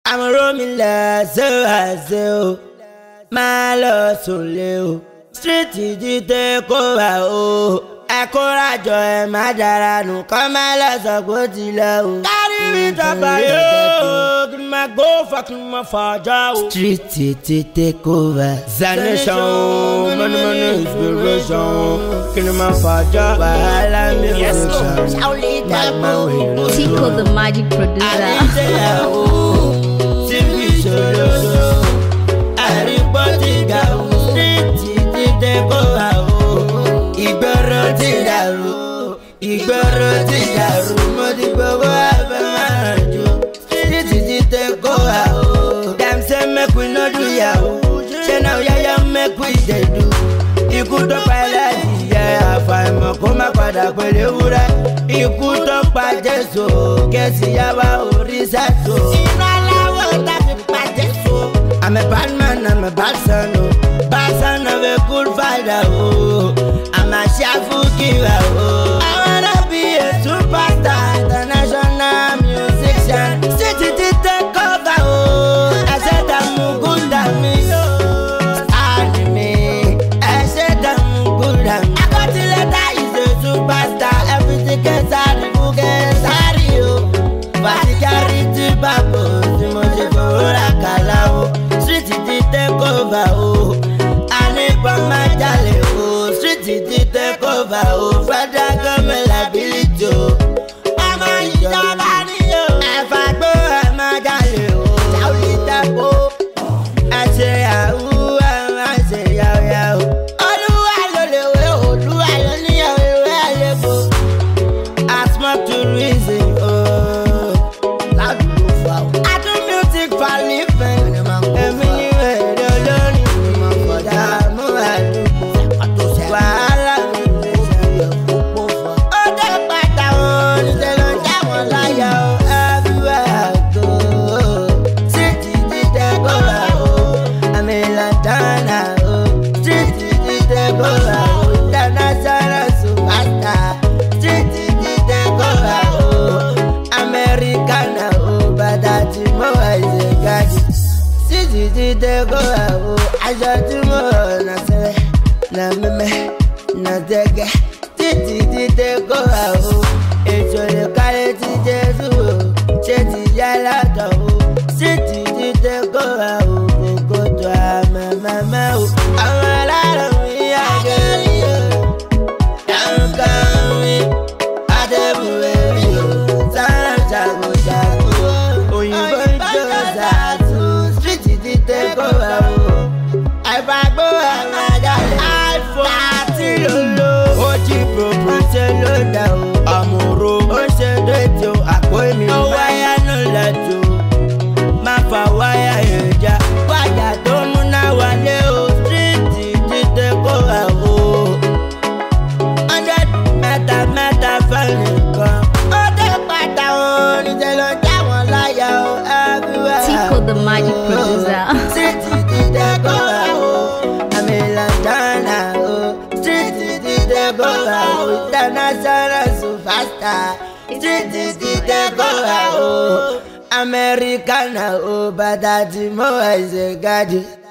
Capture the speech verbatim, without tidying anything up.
I'm roaming less, so I say, my love so low. Street ti take over, oh. Ẹ kóra jọ ẹ má dára nù kọ́ má lọ sọ pé ó ti lọ o. Kárí mi tọ́pọ̀ yóò kí n máa gbó fà kí n máa fàájà o. Street ti take over. Zanation o, money money inspiration. Kí ni máa fàájà? Wàhálà mi ò sàn. Màmá wèrè. Tico the magic producer. Àdìsẹ́yà o, tí fi ṣòro so. Àrígbọ́ ti ga o, street ti take over o. Ìgboro ti dàrú, ìgboro ti dàrú, mo ti gbogbo abẹ́ máa jó. Street ti take over o. Dem say make we no do yahoo, ṣé náà yáyá make we dey do. Ikú tó pa ẹlẹ́dìyẹ àfàìmọ̀ kó má padà pẹ̀lú ewúrẹ́. Ikú tó pa Jésù kẹ̀sì yàwá orí sẹ́tò. Iná aláwọ̀ tàbí pa Jésù. I'm a bad man, I'm a bad son, oh. Bad son of a good father, oh. I'm a shuffle giver, oh. I wanna be a superstar, international musician. City to take over, oh. I said I'm good at me, oh. Stand me, I said I'm good at me. I got to let that is a superstar. Everything gets out of the gets out of you. But you carry to Babo, the most of all I can love. Street ti take over, oh. My darling, oh, street ti take over, oh. Federal government liability, oh. I'm a ìjọba ni o. Ẹ̀fà gbó ẹ̀ máa jalè o. Ṣáwùlì tẹ́kọ̀. Ẹ ṣe yahoo, ẹ máa ṣe yahoo. Olúwa ló lè wé, Olúwa ló níyàwó ìwé àlébò. I smoke to reason, oh. Ládùúgbò fà o. I do music for living. Èmi ni wèrè olórin. Ìdààmú àdúgbò. Wàhálà mi lè ṣe òpó fọ. Ó dé pátá wọn, níṣẹ́ ló ń já wọn láyà o. Everywhere I go, street ti take over o. I'm in London o. Street ti take over o. International superstar. Street ti take over o. American o. Bàtà tí mo wà ṣe gáàjì. Street ti take over o. Aṣọ tí mo wọ̀ náà sẹ́lẹ̀. Na meme, na zege, titi ti take over o. Ètò ìkàlẹ̀ ti Jésù o, ṣé ti yá látọ̀ o. Titi ti take over o, kòkó tó àmàmàmà o. Àwọn aláàrọ̀ mi àgẹ̀rì o, dáhùn kan mi, àdébùwé mi o. Sára ṣàgùṣàgù o, òyìnbó ń jó ṣàtú. Street ti take over o, àìfàgbọ́ àwọn àjálẹ̀. Àti lolo, ó jí pòpò ṣe ló dà o. Àmúro, ó ṣe déjò, àpò èmi ò wáyà náà lẹ́jọ́. Má fa wáyà èròjà, wáyà tó múná wálé o. Stíríìtì ti take over o. Hundred mẹ́ta mẹ́ta fẹ́ẹ̀lì kan. Ó dé pátá wọn, níṣẹ́ ló ń já wọn láyà o. Everywhere. Tico the magic producer. Stíríìtì ti take over o. I'm in London o. Go out, international superstar. Street ti take over o. American o, bàtà tí mo wà ṣe gáàjì.